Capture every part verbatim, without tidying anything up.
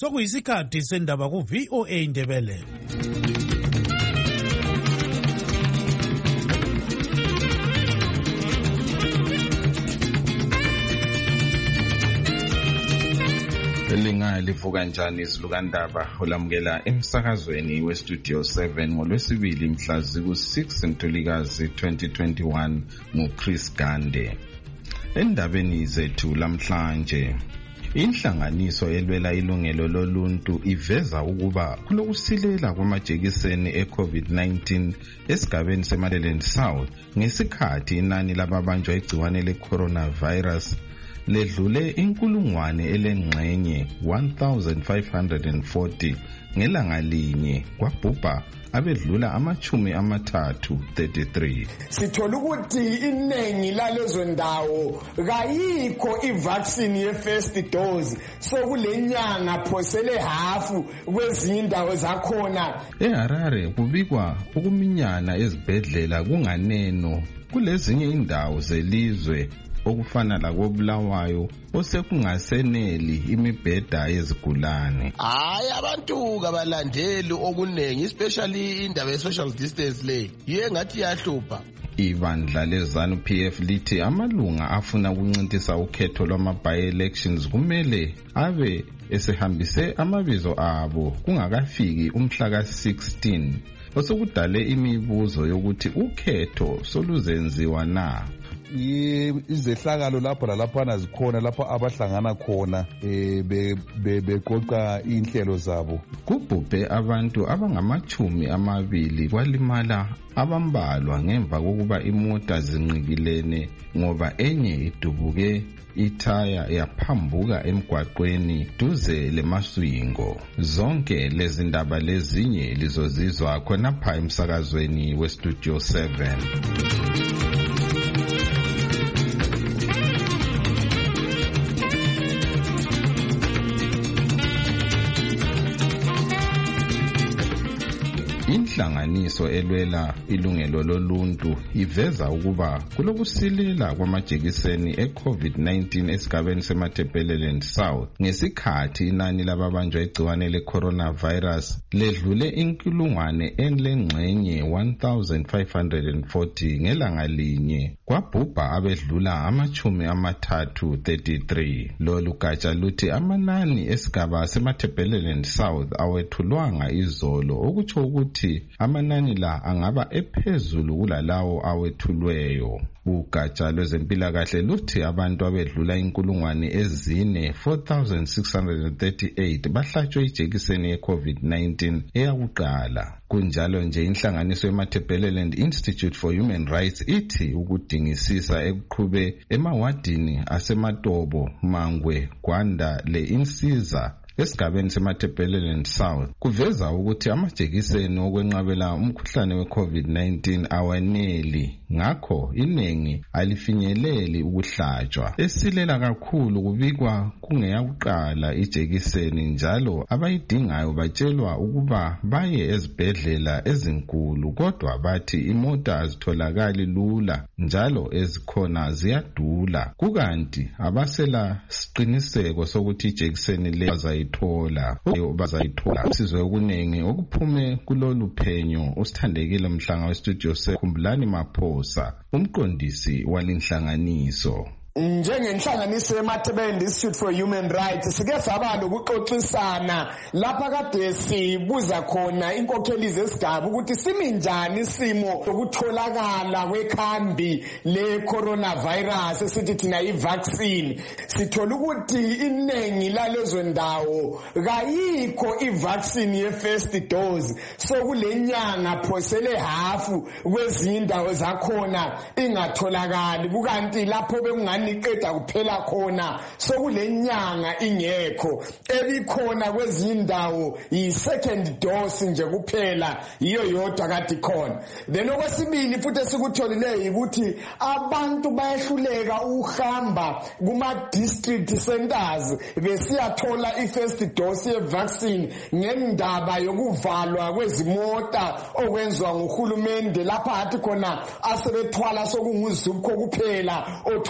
sokuyisikhathi sendaba ku V O A Indebele. Elinga livuka njani izilukandaba olamukela emsakazweni we Studio seven ngolwesibili mhla ziku six Ntulikazi twenty twenty-one nguChris Gande. Endabeni zethu lamhlanje, inhlanganiso elwela ilungelo loluntu iveza ukuba kulokusilela kwamajekiseni e-COVID nineteen esigabeni seMaryland South ngesikhathi inani lababanjwa igciwane le-coronavirus ledlule inkulungwane elengxenye one thousand five hundred forty ngelanga linye kwabhubha abedlula amachumi amathathu thirty-three. Sithola ukuthi inengi lalezo ndawo kayikho ivaccine ye-first dose, so kulenyanga phosele hafu kwezinye indawo zakhona. eHarare kubikwa ukuminyana ezibhedlela kunganeno kulezinye indawo zelizwe okufana lakoBulawayo osekungaseneli imibheda yezigulane. Hayi abantu kabalandeli okunengi, especially indaba ye-social distance le yiye ngathi yahlupha. Ibandla leZANU P F lithi amalunga afuna ukuncintisa ukhetho lwama-by-elections kumele abe esehambise amabizo abo kungakafiki umhla ka sixteen, osokudale imibuzo yokuthi ukhetho soluzenziwa na. Izehlakalo lapho lalaphana zikhona lapho abahlangana khona eh beqoqa inhlelo zabo. Kubhubhe abantu abangamachumi amabili kwalimala abambalwa ngemva kokuba imota zinqikilene ngoba enye idubuke ithaya yaphambuka emgwaqweni duze leMaswingo. Zonke lezi ndaba lezinye lizozizwa khonapha emsakazweni we Studio seven. Inhlanganiso elwela ilungelo loluntu iveza ukuba kulokusilela kwamajekiseni e-COVID nineteen esigabeni seMaryland South ngesikhathi inani lababanjwa igciwane le-coronavirus ledlule inkulungwane elengxenye one thousand five hundred forty ngelanga linye kwabhubha abedlula amachumi amathathu thirty-three. Lolu gatsha luthi amanani esigaba seMaryland South awethulwanga izolo, okutsho ukuthi amanani la angaba ephezulu kulalawo awethulweyo. Ugatsha lwezempilakahle luthi abantu abedlula inkulungwane ezine four thousand six hundred thirty-eight bahlatshwe ijekiseni ye-COVID nineteen eyakuqala. Kunjalo nje inhlanganiso yeMaryland Institute for Human Rights ithi ukudingisisa ekuqhube emawadini aseMatobo, Mangwe, Gwanda le-Insiza esigabeni seMaryland South kuveza ukuthi amajekiseni okwenqabela umkhuhlane we-COVID nineteen awaneli, ngakho iningi alifinyeleli ukuhlatshwa. Esilela kakhulu kubikwa kungeyakuqala ijekiseni, njalo abayidingayo batshelwa ukuba baye ezibhedlela ezinkulu, kodwa bathi imota azitholakali lula njalo ezikhona ziyadula, kukanti abasela siqiniseko sokuthi ijekiseni le bazayithola bazayithola. Usizwe okuningi okuphume kulolu phenyo usithandekile Mhlanga we Studio seven Khumbulani Maphosa, umqondisi walinhlanganiso. Njengenhlanganiso yeMaryland Institute for Human Rights sike saba lokuxoxisana lapha kade sibuza khona inkokheli zesigaba ukuthi simi njani isimo sokutholakala kwekhambi le-coronavirus esithi thina i-vaccine. Sithola ukuthi inengi lalezo ndawo kayikho i-vaccine ye-first dose, so kulenyanga phosele hafu kwezinye indawo zakhona ingatholakali, kukanti lapho bekungani niqeda kuphela khona sokulenyanga ingekho, ebikhona kwezinye indawo yi-second dose nje kuphela, iyo yodwa kade khona. Then okwesibili futhi esikutholile ukuthi abantu bayehluleka ukuhamba kuma-district centers besiyathola i-first dose ye-vaccine ngendaba yokuvalwa kwezimota okwenzwa nguhulumende, lapha hathi khona asebethwala sokunguzukho kuphela othwala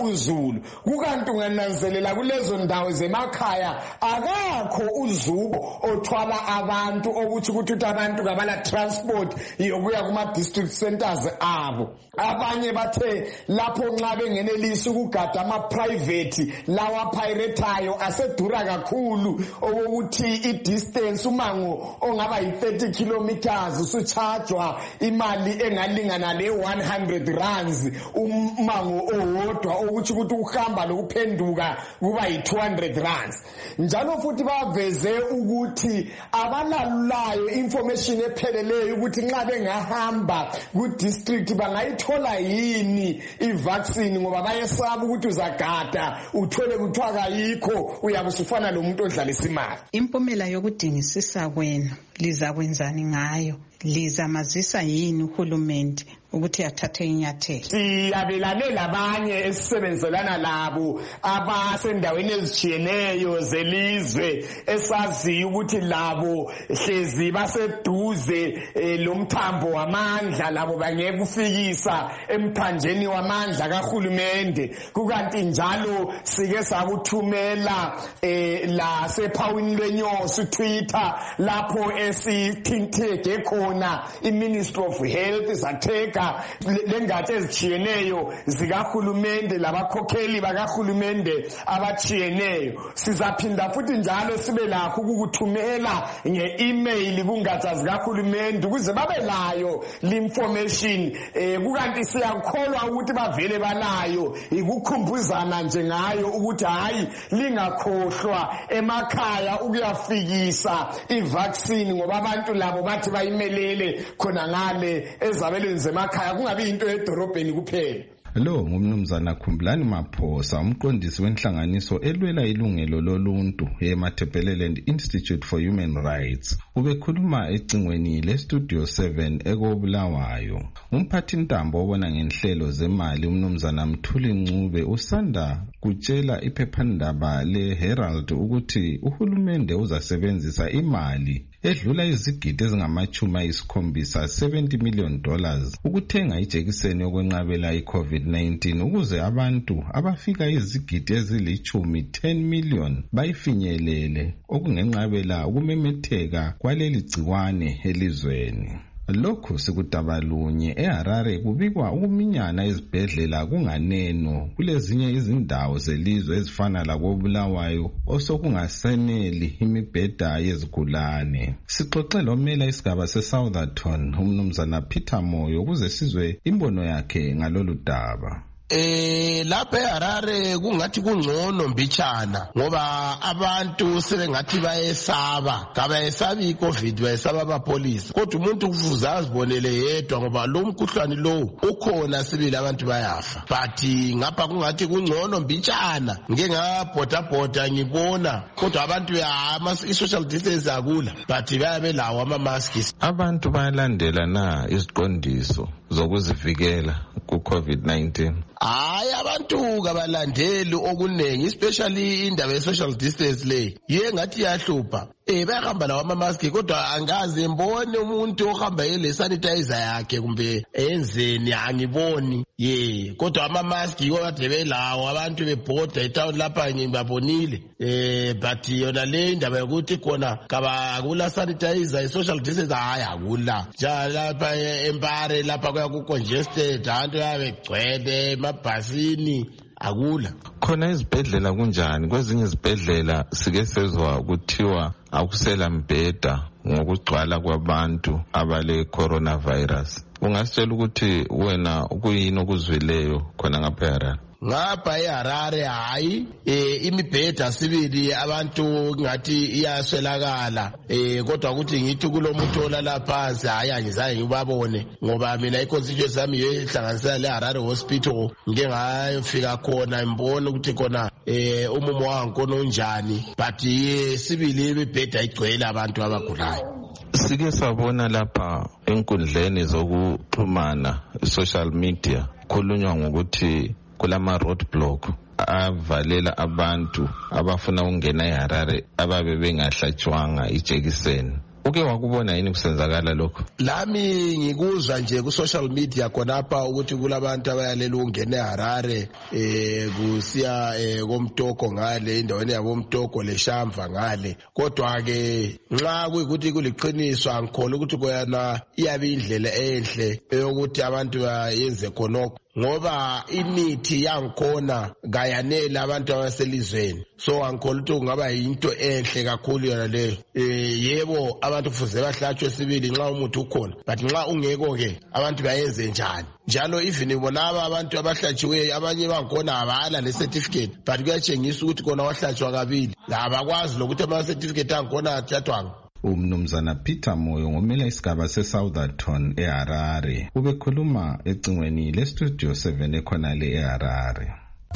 uzulu. Kukanti ungananzelela kulezo ndawo zemakhaya akakho uzuko othwala abantu okuthi ukuthi abantu kabala transport yokuya kuma district centers abo. Abanye bathe lapho nxa bengenelisi ukugada ama private lawa piratayo asedura kakhulu okokuthi i distance umango ongaba yi thirty kilometers usuchargewa imali engalingana le one hundred rands umango owodwa ukuthi ukuthi uhamba lokuphenduka kuba yi two hundred rands. Njalo futhi baveze ukuthi abalalulayo information epheleleyo ukuthi nxa bengahamba ku district bangayithola yini i vaccine ngoba bayesaba ukuthi uzagada uthole kuthiwa kayikho uyabe usufana lomuntu odlalisa imali. Impumela yokudingisisa kwenu lizakwenzani ngayo? Lizamazisa yini uhulumende ukuthi athathe inyathelo? Siyabelane labanye esisebenzelana labo abasendaweni ezitshiyeneyo zelizwe esazi ukuthi labo hlezi baseduze lomthambo wamandla labo bangeke kufikisa emthanjeni wamandla kahulumende. Kukanti njalo sike sakuthumela la sephawini lwenyosi Twitter lapho esithinteke khona iMinistry of Health satheka lengatshe ezitshiyeneyo zikahulumende labakhokheli bakahulumende abatshiyeneyo. Sizaphinda futhi njalo sibe lakho ukukuthumela nge-email kungatsha zikahulumende ukuze babe layo l'information. Eh kukanti siyakholwa ukuthi bavele balayo ikukhumbuzana nje ngayo ukuthi hayi lingakhohlwa emakhaya ukuyafikisa i-vaccine ngoba abantu labo bathi bayimelele khona ngale ezabelweni zemakhaya kungabi into edorobheni kuphela. Lo ngumnumzana Khumbulani Maphosa, umqondisi wenhlanganiso elwela ilungelo loluntu eMatabeleland Institute for Human Rights. Ubekhuluma ecingweni leStudio seven ekobulawayo. Umphathi ntambo obona ngenhlelo zemali umnumzana Mthuli Ncube usanda kutshela iphephandaba leHerald ukuthi uhulumende uzasebenzisa imali edlula izigidi ezingamachumi ayisikhombisa seventy million dollars ukuthenga ijekiseni yokwenqabela iCovid nineteen ukuze abantu abafika izigidi ezilichumi ten million bayifinyelele okungenqabela ukumemetheka kwaleli gciwane elizweni. Lokhu sikudabalunye eHarare kubikwa ukuminyana ezibhedlela kunganeno kulezinye izindawo zelizwe ezifana lakobulawayo osokungaseneli imibheda yezigulane. Sixoxe lomela isigaba seSoutherton umnumzana Peter Moyo ukuze sizwe imbono yakhe ngalolu daba. Eh lapha eHarare kungathi kungcono mbitshana ngoba abantu sebengathi bayesaba kabayesabi iCovid bayesaba abapolisi kodwa umuntu kufuza azibonele yedwa ngoba lo mkhuhlane lo ukhona sibili abantu bayafa but ngapha kungathi kungcono mbitshana ngeke ngabhoda bhoda ngibona kodwa abantu ama social distance akula but bayabe lawo ama masks. Abantu bayalandela na iziqondiso zokuzivikela ku COVID nineteen? Hayi abantu kabalandeli okunengi especially indaba ye social distance le ye ngathi yahlupha. Eh bayahamba lawo ama mask kodwa angaze mbone umuntu ohamba yele sanitizer yakhe kumbe enzeni angiboni. Ye kodwa ama mask yokade belawo abantu bebhoda etown lapha ngibabonile. Eh but yona le indaba yokuthi khona kaba kula sanitizer i social distance hayi akula. Ja lapha eMpare lapha kuya ku congested abantu yabe gcwele mabhasini akula. Khona izibhedlela kunjani? Kwezinye izibhedlela sike sezwa kuthiwa akusela mbheda ngokugcwala kwabantu abale coronavirus. Ungasitshela ukuthi wena kuyini okuzwileyo khona ngapha eHarare? Ngapha eHarare hayi eh imibheda sibili abantu ngathi iyaswelakala eh kodwa ukuthi ngithi kulomuntu olala phansi hayi angizange ngibabone ngoba mina iconstituency yami yehlanganisa leHarare Hospital ngike ngayofika khona ngibona ukuthi khona eh umumo wangu onjani but sibili imibheda igcwele abantu abagulayo. Sike sabona lapha enkundleni zokuxhumana social media khulunywa ngokuthi kulama roadblock avalela abantu abafuna ukungena eHarare ababe bengahlatshwanga ijekiseni. uke wakubona yini kusenzakala lokho? Lami ngikuzwa nje ku social media khonapha ukuthi kulabantu abayalela ungena eHarare eh kusiya eh, komtoko ngale indaweni yabo mtoko leshamva ngale. Kodwa ke nxa kuyikuthi kuliqiniso angikholwa ukuthi koyana iyabe indlela enhle eyokuthi abantu bayenze khonokho ngoba imithi yangikhona kayanele abantu abaselizweni. So angikholwa ukuthi kungaba yinto enhle kakhulu yona leyo. Eh yebo abantu kufuze bahlatshwe sibili nxa umuthi ukhona, but nxa ungeko ke abantu bayenze njani? Njalo even bonaba abantu abahlatshiweyo abanye bangikhona abala le certificate, but kuyatshengisa ukuthi kona wahlatshwa kabili. Labakwazi lokuthi ama certificate angikhona athathwanga. Umnumzana Peter Moyo ngomela isigaba seSoutherton eHarare ubekhuluma ecingweni lestudio seven ekhona le eHarare.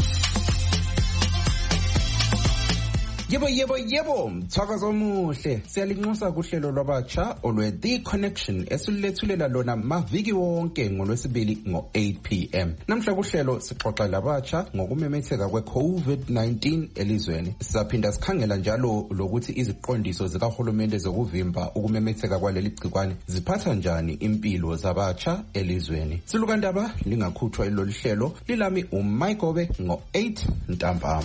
Yebo yebo yebo mthakazo omuhle siyalinxusa kuhlelo lwabatsha olwe The Connection esilethulela lona maviki wonke ngolwesibili ngo eight p m Namhla kuhlelo sixoxa labatsha ngokumemetheka kwe COVID nineteen elizweni. Sisaphinda sikhangela njalo lokuthi iziqondiso zikahulumende zokuvimba ukumemetheka kwaleli gcikwane ziphatha njani impilo zabatsha elizweni. Silukandaba lingakhuthwa ilolu hlelo lilami uMayigobe ngo eight ntambama.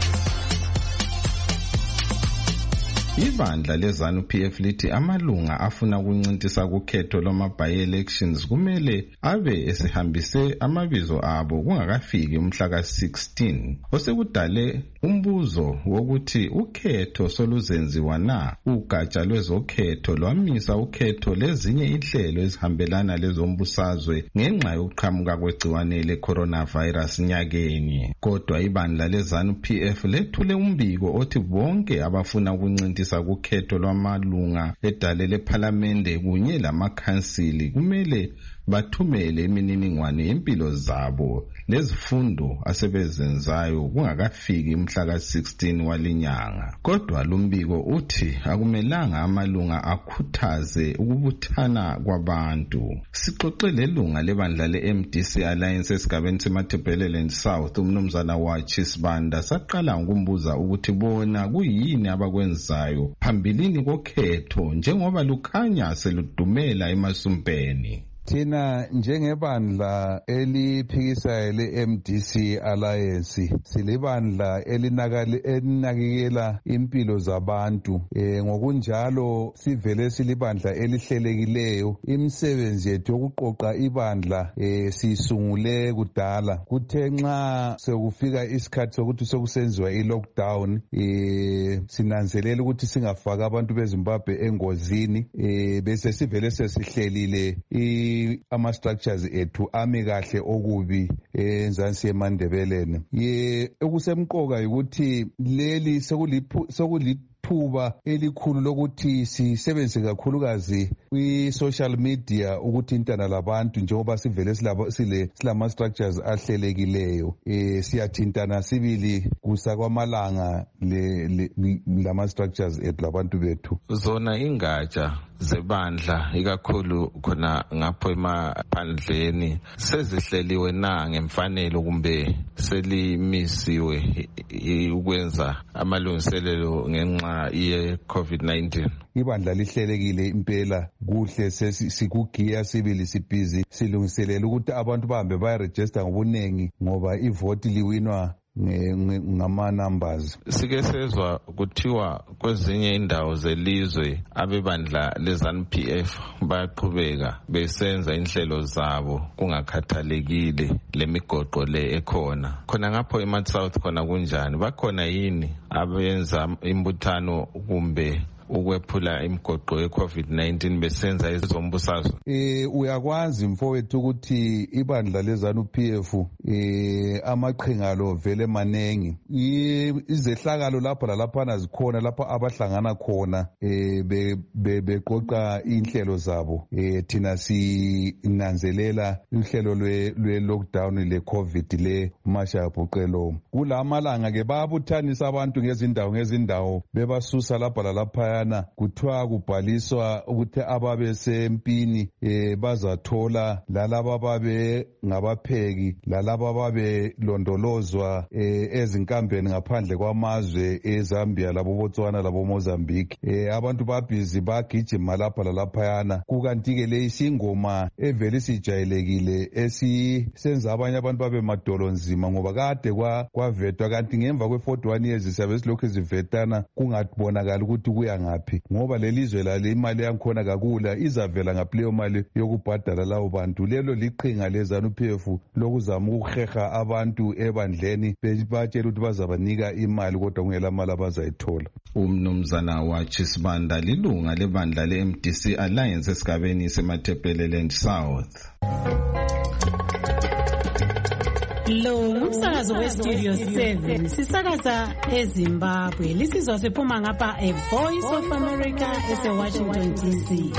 Ibandla lezanu P F lithi amalunga afuna ukuncintisa kukhetho loma by-elections kumele abe esihambise amabizo abo kungakafiki umhla ka sixteen. Osekudale umbuzo wokuthi ukhetho soluzenziwa na. Ugatsha lwezokhetho lwamisa ukhetho lezinye inhlelo ezihambelana lezombusazwe ngenxa yokuqhamuka kwegciwane le-coronavirus nyakeni. Kodwa ibandla lezanu P F lethule umbiko othi bonke abafuna ukuncintisa kukhetho lwamalunga edale lephalamende kunye lamakhansili kumele bathumele imininingwane yempilo zabo lezifundo asebezenzayo kungakafiki umhla ka sixteen walinyanga. Kodwa lumbiko uthi akumelanga amalunga akhuthaze ukubuthana kwabantu. Sixoxele lunga lebandla le-M D C Alliance esigabeni seMatabeleland South umnumzana waChisbanda saqala ngokumbuza ukuthi bona kuyini abakwenzayo phambilini kokhetho njengoba lukhanya seludumela emasumpeni. Thina njengebandla eliphikisayo le-M D C Alliance silibandla elinakekela impilo zabantu eh ngokunjalo sivele silibandla elihlelekileyo. Imisebenzi yethu yokuqoqa ibandla eh sisungule kudala kuthe nxa sekufika isikhathi sokuthi sokusenziwa i-lockdown eh sinanzelela ukuthi singafaka abantu beZimbabwe engozini eh bese sivele sesihlelile i ama structures ethu ame kahle okubi enzansi eMandebeleni. Ye okusemqoka ukuthi leli sekulithuba elikhulu lokuthi sisebenze kakhulukazi kwi-social media ukuthintana labantu njengoba sivele sile silama structures ahlelekileyo. Eh siyathintana sibili kusakwamalanga le lama structures ethu labantu bethu. Zona ingatsha zebandla ikakhulu khona ngapho emaphandleni sezihleliwe na ngemfanelo kumbe selimisiwe ukwenza amalungiselelo ngenxa ye COVID nineteen? Ibandla lihlelekile impela kuhle sikugiya sibili sibhizi silungiselela ukuthi abantu bahambe bayaregister ngobunengi ngoba ivoti liwinwa ngama numbers. Sike sezwa kuthiwa kwezinye indawo zelizwe abebandla lezanu P F bayaqhubeka besenza inhlelo zabo kungakhathalekile lemigoqo le ekhona. Khona ngapho eMatsouth khona kunjani? Bakhona yini abenza imbuthano kumbe ukwephula imigoqo ye-COVID nineteen besenza izombusazwe? Eh uyakwazi mfowethu ukuthi ibandla lezanu P F eh amaqhingalo vele manengi. Izehlakalo lapha lalaphana zikhona lapha abahlangana khona eh beqoqa inhlelo zabo. Eh thina sinanzelela inhlelo lwe lockdown le COVID le masha yabhuqelo. Kulamalanga ke bayabuthanisa abantu ngezindawo ngezindawo bebasusa lapha lalapha laphayana kuthiwa kubhaliswa ukuthi ababe sempini eh, bazathola lalaba babe ngabapheki lalaba babe londolozwa eh, ezinkambeni ngaphandle kwamazwe eZambia labo Botswana labo Mozambique. Eh, abantu babhizi bagijima lapha lalaphayana kukanti ke le isingoma evele sijayelekile esisenza abanye abantu babe madolo nzima ngoba kade kwa kwavetwa kanti ngemva kwe forty-one years siyabe silokhu sivetana kungabonakala ukuthi kuya ngaphi ngoba lelizwe la imali yankhona kakula izavela ngapleyo mali yokubhadala lawo bantu. Lelo liqhinga lezanu P F lokuzama ukuheha abantu ebandleni batshela ukuthi bazabanika imali kodwa kungela mali abazayithola. Umnumzana wa Chisibanda lilunga lebandla le-M D C Alliance esigabeni seMatabeleland South. Lo umsakazo weStudio seven sisakaza eZimbabwe lisizwa siphuma ngapha e Voice of America ese-Washington D C.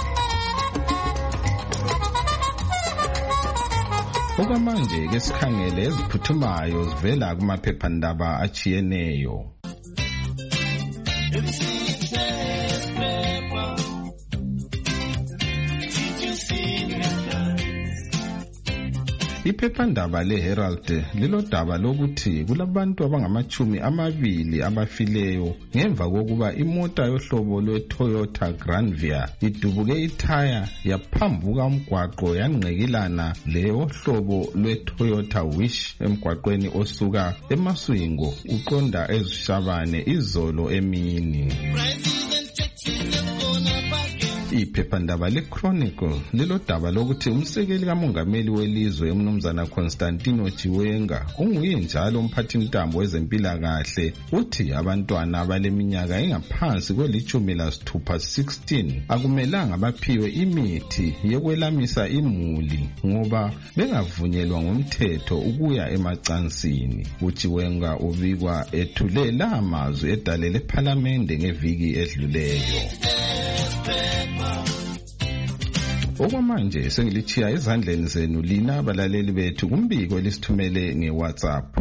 Okwamanje ke sikhangele eziphuthumayo zivela kumaphephandaba achiyeneyo. Iphephandaba leHerald lilodaba lokuthi kulabantu abangamachumi amabili abafileyo ngemva kokuba imota yohlobo lweToyota Granvia idubuke ithaya yaphambuka umgwaqo yanqekilana leyo hlobo lweToyota Wish emgwaqweni osuka eMaswingo uqonda eZishabane izolo emini. Iphephandaba leChronicle lilodaba lokuthi umsekeli kamongameli welizwe umnumzana Constantino Chiwenga unguye njalo umphathintambo wezempilakahle uthi abantwana abaleminyaka engaphansi kwelitshumi lasithupha sixteen akumelanga baphiwe imithi yokwelamisa imuli ngoba bengavunyelwa ngomthetho ukuya emacansini. Uchiwenga ubikwa ethule la amazwi edalele ephalamende ngeviki edluleyo. Okwamanje sengilichiya ezandleni zenu lina abalaleli bethu kumbiko lisithumele ngeWhatsApp.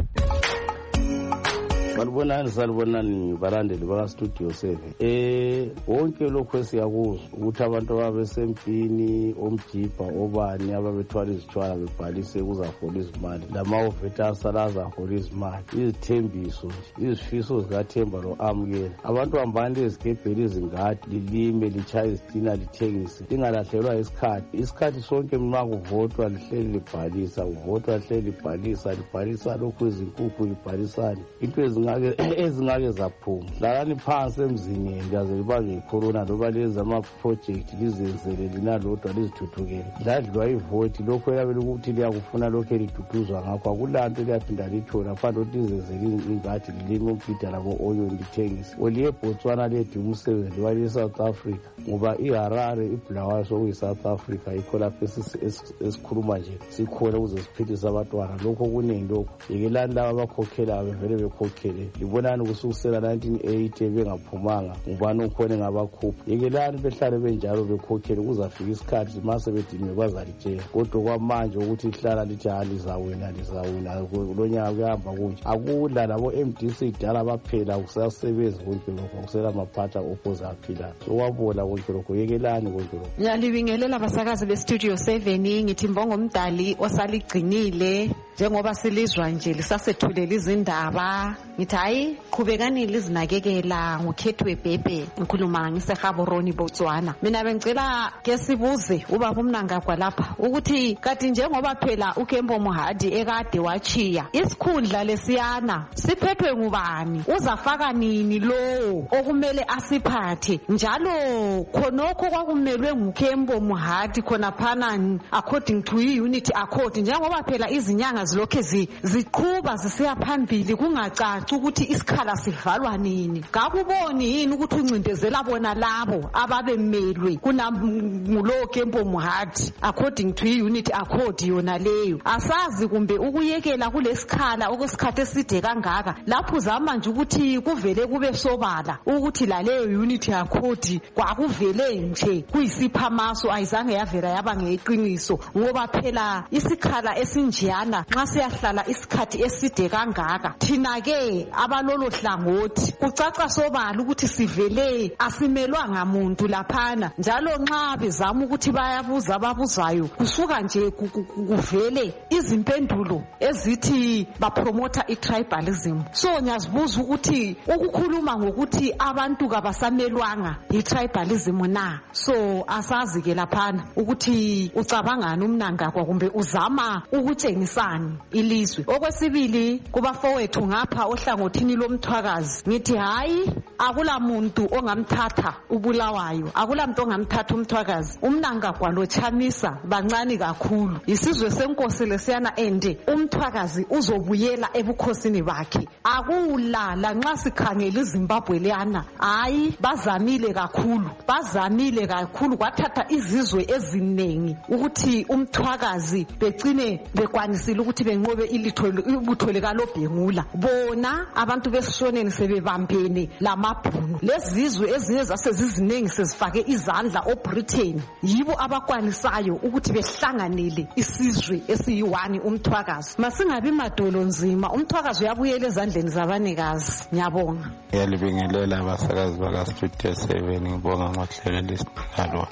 Balibonani salibonani balandeli baka Studio seven. Eh wonke lokho esiyakuzwa ukuthi abantu ababesempini omjipha obani ababethwala izithwala bebhalise kuzahola izimali lamaoveta asalaza hola izimali izithembiso izifiso zikaThemba lo amukela abantu hambani ezikebheli izingadi lilime lichaya izitina lithengise lingalahlelwa isikhathi isikhathi sonke mina kuvotwa lihleli libhalisa kuvotwa lihleli libhalisa libhalisa lokho izinkukhu libhalisana into ezingake ezingake zaphuma lalani phansi emzini ngaze libange icorona loba lezi ama-project lizenzele lina lodwa lizithuthukele ladliwa ivoti lokho yabe ukuthi liyakufuna lokho eliduduzwa ngakho akulanto liyaphinda litshona fanele ukuthi lizenzele ingadi lilime umpida labo oyo lithengise oliye eBotswana lethi umsebenzi wale South Africa ngoba iHarare iBulawayo sokuyi-South Africa yikho lapho esikhuluma nje sikhona ukuze siphilise abantwana lokho kuningi lokho yekelani laba abakhokhelayo bevele bekhokhele libonani kusukisela nineteen eighty bengaphumanga ngubani ukhona ngabakhupha yekelani behlale benjalo bekhokhele kuzafika isikhathi mase bedinwe bazalitshela kodwa kwamanje ukuthi ihlala lithi alizawena lizawena lonyaka kuyahamba kunje akudla labo M D C dala baphela kusasebenza konke lokho kusela amaphatha opposa aphila sokwabona konke lokho yekelani konke lokho. Ngiyalibingelela abasakazi beStudio seven ngithi mbongo umdali osaligcinile njengoba silizwa nje lisasethulela izindaba ngithi hayi qhubekani lizinakekela ngokhethwe bebe ngikhuluma ngiseGaborone Botswana. Mina bengicela ke sibuze ubaba uMnangagwa lapha ukuthi kati njengoba phela uKembo Mohadi ekade wachiya isikhundla lesiyana siphethwe ngubani uzafaka nini lo okumele asiphathe njalo khonokho kwakumelwe nguKembo Mohadi khona phana according to i-unity accord njengoba phela izinyanga zilokhe ziqhuba zisiya phambili kungacaci ukuthi isikhala sivalwa nini ngakuboni yini ukuthi uncindezela bona labo ababemelwe kunamulo Kembo Mohadi according to i-unity accord yona leyo asazi kumbe ukuyekela kulesikhala okusikhathe eside kangaka lapho uzama nje ukuthi kuvele kube sobala ukuthi la leyo unity accord kwakuvele nje kuyisiphamaso ayizange yavela yaba ngeqiniso ngoba phela isikhala esinjiyana nxa siyahlala isikhathi eside kangaka thina ke abalolo hlangothi kucaca sobala ukuthi sivele asimelwanga muntu laphana njalo nxa bezama ukuthi bayabuza ababuzayo kusuka nje kuvele izimpendulo ezithi bapromota i-tribalism. So ngiyazibuza ukuthi ukukhuluma ngokuthi abantu kabasamelwanga i-tribalism na, so asazi ke laphana ukuthi ucabangani umnangagwa kumbe uzama ukutshengisani ilizwe. Okwesibili kubafowethu ngapha ohlangothini lomthwakazi ngithi hayi akula muntu ongamthatha ubulawayo, akula muntu ongamthatha umthwakazi. Umnangagwa loChamisa bancane kakhulu, isizwe senkosi lesiyana ende umthwakazi uzobuyela ebukhosini bakhe. Akulala nxa sikhangela iZimbabwe leyana, hayi bazamile kakhulu, bazamile kakhulu kwathatha izizwe eziningi ukuthi umthwakazi begcine bekwanisile ukuthi benqobe ilitho ibutho likaLobhengula. Bona abantu besishoneni sebebambene lamabhunu, lezizwe ezinye zaseziziningi sezifake izandla oBritain, yibo abakwanisayo ukuthi behlanganele isizwe esiyiwani umthwakazi. Masingabi madolo nzima, umthwakazi uyabuyela ezandleni zabanikazi. Ngiyabonga. Ngiyalibingelela abasakazi bakaStudio seven, ngibonga ngohlelo lesiqalo.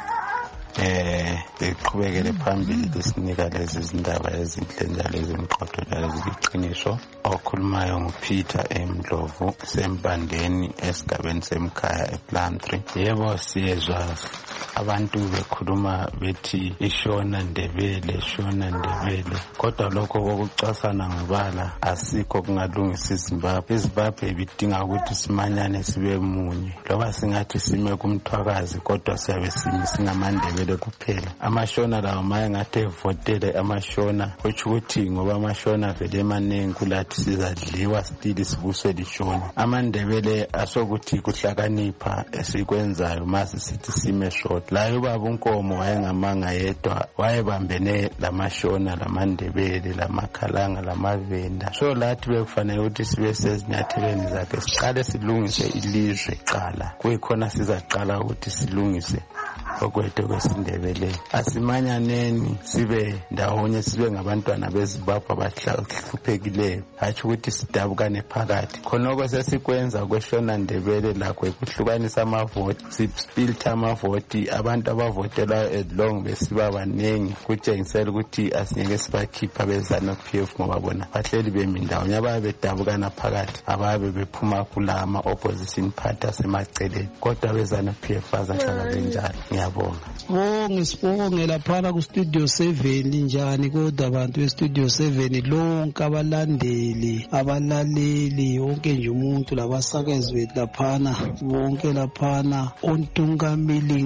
Eh iqhubekele phambili lesinika lezi izindaba ezinhle njalo ezimqotho njalo eziqiniso. Okhulumayo nguPeter Emdlovu Sembandeni esigabeni semkhaya ePlantry. Yebo siyezwa abantu bekhuluma bethi ishona Ndebele shona Ndebele, kodwa lokho kokucasana ngobala asikho kungalungisa iZimbabwe. iZimbabwe ibidinga ukuthi simanyane sibe munye, loba singathi sime kumthwakazi kodwa siyabe simi singamandebele kuphela. Amashona lawo maye ngathi evotele amashona, kutsho ukuthi ngoba amashona vele emanengi kulathi sizadliwa stili sibuswe lishona. Amandebele asokuthi kuhlakanipha esikwenzayo mase sithi sime short. Layo baba uNkomo wayengamanga yedwa, wayebambene lamashona lamandebele lamakhalanga lamavenda. So lathi bekufanele ukuthi sibe sezinyatheleni zakhe siqale silungise ilizwe qala, kuyikhona sizaqala ukuthi silungise okwethu kwesiNdebele. Asimanyaneni sibe ndawonye, sibe ngabantwana beZimbabwe abahluphekileyo, hatshi ukuthi sidabukane phakathi. Khonoko sesikwenza kweshona Ndebele lakho ukuhlukanisa amavoti, sipilta amavoti, abantu abavotela edlong besiba banengi, kutshengisela ukuthi asingeke sibakhipha beZANU-P F ngoba bona bahleli bemi ndawonye, ababe bedabukana phakathi, ababe bephuma kulama opposition party asemaceleni, kodwa beZANU-P F bazahlala benjalo. Ngiyabonga. Bonke sibonge laphana kuStudio seven njani, kodwa abantu beStudio seven lonke abalandeli abalaleli wonke nje umuntu labasakezi bethu laphana bonke laphana. Untungameli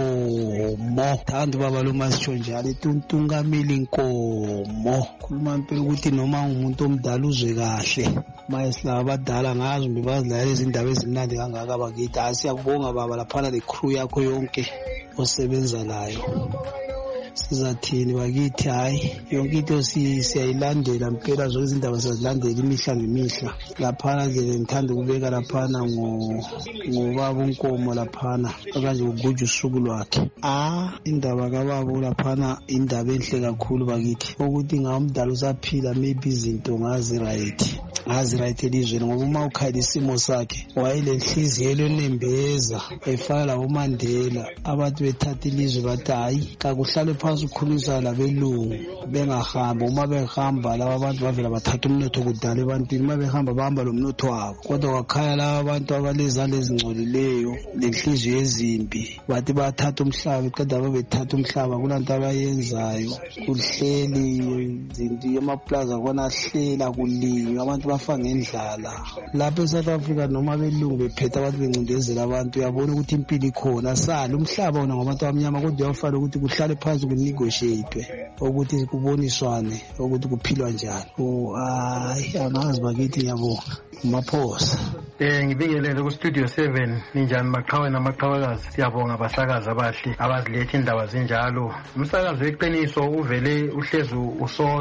Nkomo thanda baba lo masitsho njalo, untungameli Nkomo khuluma impela ukuthi noma umuntu omdala uzwe kahle mayesilaba abadala ngazi mbe bazilala izindaba ezimnandi kangaka bakithi. Asiyakubonga baba laphana le crew yakho yonke osebenza layo. Sizathini bakithi, hayi yonke into siyayilandela mpela, zonke izindaba siyazilandela imihla ngemihla laphana. Nje ngithanda ukubeka laphana ngobaba uNkomo laphana akanje kuguja usuku lwakhe. Ah indaba kababa laphana indaba enhle kakhulu bakithi, ukuthi ngamdala usaphila maybe izinto ngazi right ngazi right elizweni, ngoba uma ukhala isimo sakhe wayelenhliziyo elonembeza efana labo Mandela. Abantu bethatha ilizwe bathi hayi kakuhlale phansi ukukhulumisana labelungu bengahambi. Uma behamba laba abantu bavela bathatha umnotho kudala ebantwini, uma behamba bahamba lo mnotho wabo, kodwa wakhaya laba abantu abalezandla ezingcolileyo lenhliziyo ezimbi bathi bathatha umhlaba. Kodwa babethatha umhlaba kulanto abayenzayo, kuhleli izinto amaplaza kona ahlela kulinywa, abantu bafa ngendlala lapha eSouth Africa. Noma belungu bephethe abantu bencindezela abantu, uyabona ukuthi impilo ikhona. Sala umhlaba wona ngabantu abamnyama, kodwa uyafanele ukuthi kuhlale phansi kunegotiate ukuthi kuboniswane ukuthi kuphilwa njani. Hayi angazi bakithi. Ngiyabonga Maphosa. Eh ngibingelele kuStudio seven, ninjani maqhawe namaqhawekazi? Siyabonga abasakazi abahle abaziletha indaba zinjalo. Umsakazi weqiniso uvele uhlezi usolwa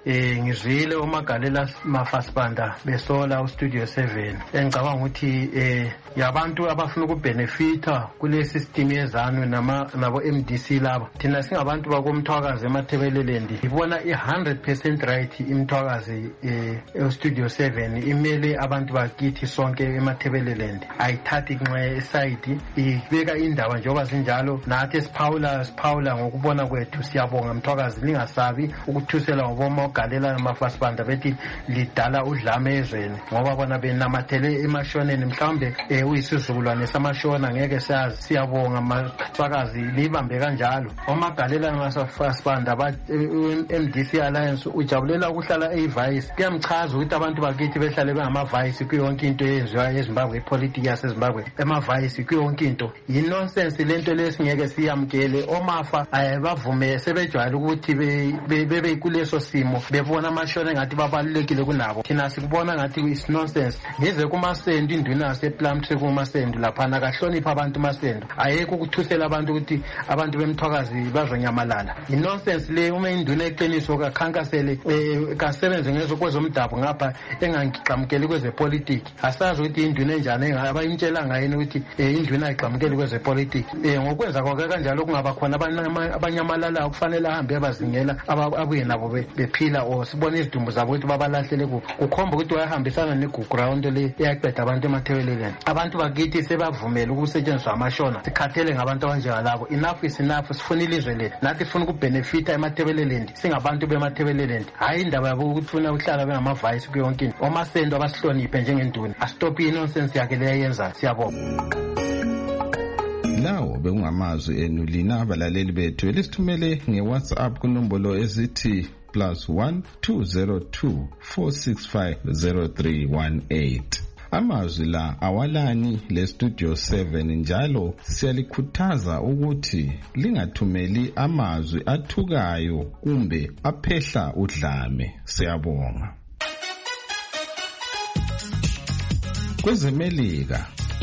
eh ngizwile uMagalela Mafasibanda besola uStudio seven engicabanga ukuthi eh yabantu abafuna ukubenefita kule system yezanu nama nabo M D C laba thina singabantu bakomthwakazi eMathebeleland ibona i one hundred percent right imthwakazi eh eStudio seven imele abantu bakithi sonke eMathebeleland ayithathi nxe side ibeka indaba njengoba sinjalo nathi siphawula siphawula ngokubona kwethu siyabonga mthwakazi lingasabi ukuthusela ngoboMagalela Mafasibanda bethi lidala udlame ezweni ngoba bona benamathele emashoneni mhlawumbe eh uyisizukulwane samashona ngeke siyazi siyabonga mthwakazi libambe kanjalo oMagalela Mafasibanda ba M D C Alliance ujabulela ukuhlala eVice kuyamchaza ukuthi abantu bakithi behlale bengamaVice kuyonke into eyenziwa eZimbabwe ipolitiki yaseZimbabwe emaVice kuyonke into yinonsense lento lesingeke siyamkele omafa ayibavume sebejwayele ukuthi bebe kuleso simo bebona amashona ngathi babalulekile kunabo thina sikubona ngathi is nonsense ngize kumasendo induna yasePlumtree kumasendo lapha nakahlonipha abantu masendo ayeke ukuthusela abantu ukuthi abantu bemthwakazi bazonyamalala inonsense le uma induna eqiniso kakhankasele kasebenze ngezokuzomdabu ngapha engangiqhamukeli kwezepolitiki asazi ukuthi induna enjani abayimtshela ngayini ukuthi induna ayiqhamukeli kwezepolitiki ngokwenza kwake kanjalo kungaba khona abanyamalala okufanele ahambe abazingela abuye nabo bephila o sibona izidumbu zabo ukuthi babalahlele kukhomba ukuthi wayahambisana negugu round le eyaqeda abantu eMathebeleland abantu bakithi sebavumela ukusetshenziswa amashona sikhathele ngabantu abanjengalabo enough is enough sifuna ilizwe lethu nathi sifuna ukubenefita eMathebeleland singabantu beMathebeleland hayi indaba yabo ukuthi funa ukuhlala bengamaVice kuyonke into omasendo abasihloniphe njengenduna asitop inonsense yakhe leyenza siyabonga. Lawo bekungamazwi enu lina abalaleli bethu elisithumele ngeWhatsApp kunombolo ezithi plus one two zero two four six five zero three one eight. Amazwi la awalani le Studio seven njalo siyalikhuthaza ukuthi lingathumeli amazwi athukayo kumbe aphehla udlame. Siyabonga. KwezeMelika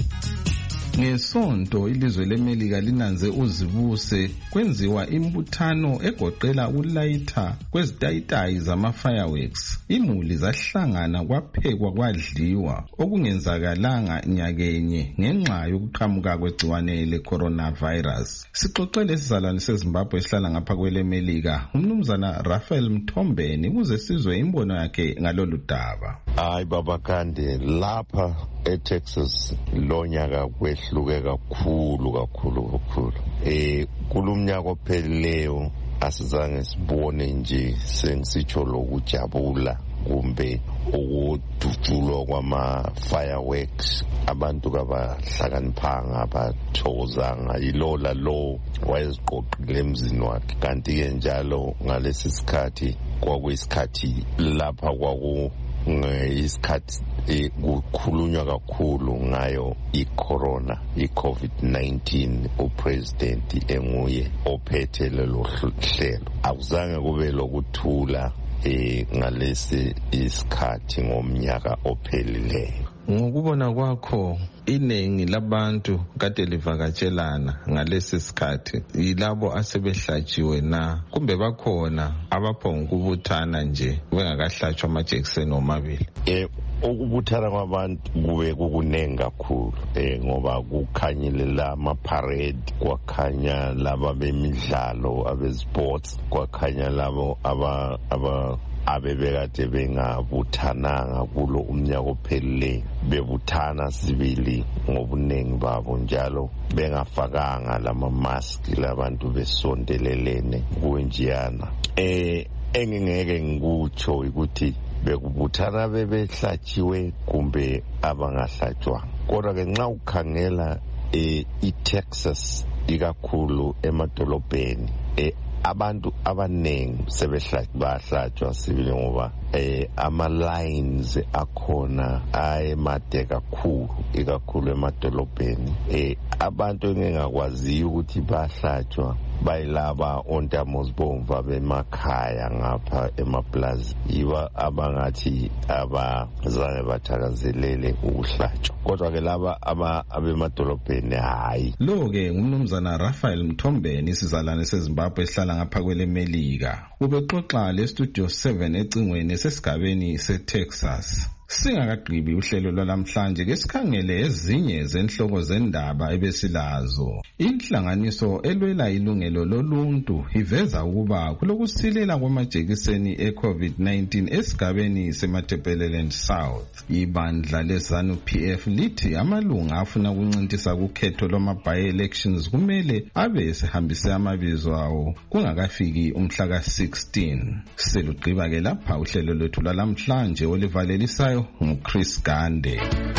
ngesonto ilizwe leMelika linanze uzibuse kwenziwa imbuthano egoqela ulayitha kwezitayitayi zama-fireworks. Imuli zahlangana kwaphekwa kwadliwa okungenzakalanga nyakenye ngenxa yokuqhamuka kwegciwane le-coronavirus. Sixoxele isizalwane seZimbabwe esihlala ngapha kweleMelika umnumzana Raphael Mthombeni ukuze sizwe imbono yakhe ngalolu daba. Hayi baba Kande lapha eTexas lonyaka kwehluke kakhulu kakhulu kakhulu eh kulumnyaka ophelileyo asizange sibone nje sengisitsho lokujabula kumbe ukudutshulwa kwama fireworks abantu kabahlakaniphanga abathokozanga yilola lo wayeziqoqile emzini wakhe kanti ke njalo ngalesi sikhathi kwakuyisikhathi lapha kwaku ngesikhathi kukhulunywa kakhulu ngayo i-corona i-COVID nineteen upresident enguye ophethe lelo hlelo akuzange kube lokuthula eh ngalesi isikhathi ngomnyaka ophelileyo. Ngokubona kwakho iningi labantu kade livakatshelana ngalesi sikhathi yilabo asebehlatshiwe na kumbe bakhona abaphonga ukubuthana nje bengakahlatshwa amajekiseni omabili? Eh ukubuthana kwabantu kube kukunengi kakhulu eh ngoba kukhanyile la ma-parade kwakhanya laba bemidlalo abesports kwakhanya labo aba aba abebekade bengabuthananga kulo umnyaka ophelileyo bebuthana sibili ngobunengi babo njalo bengafakanga lama-mask labantu besondelelene kunjiyana. eh engingeke ngikutsho ukuthi bekubuthana bebehlatshiwe kumbe abangahlatshwa kodwa ke nxa ukhangela eh iTexas ikakhulu emadolobheni eh abantu abanengi sebehlatshwa sibili ngoba eh ama lines akhona ayemade kakhulu ikakhulu emadolobheni eh abantu engengakwazi ukuthi bahlatshwa bayilaba ontamozibomva bemakhaya ngapha emaplazi yiba abangathi abazange bathakazelele ukuhlatshwa kodwa ke laba abemadolobheni hayi. Lo ke ngumnumzana Raphael Mthombeni isizalwane seZimbabwe esihlala ngapha kwele Melika. Ubexoxa le Studio seven ecingweni sesigabeni seTexas. Singakagqibi uhlelo lwalamhlanje ke sikhangele ezinye zenhloko zendaba ebesilazo. Inhlanganiso elwela ilungelo loluntu iveza ukuba kulokusilela kwamajekiseni e-COVID nineteen esigabeni seMatebeleland South. Ibandla leZANU P F lithi amalunga afuna ukuncintisa kukhetho lwama-by-elections kumele abe sehambise amabizo awo kungakafiki umhla ka sixteen. Selugqiba ke lapha uhlelo lwethu lwalamhlanje olivalelisayo nguChris Gande.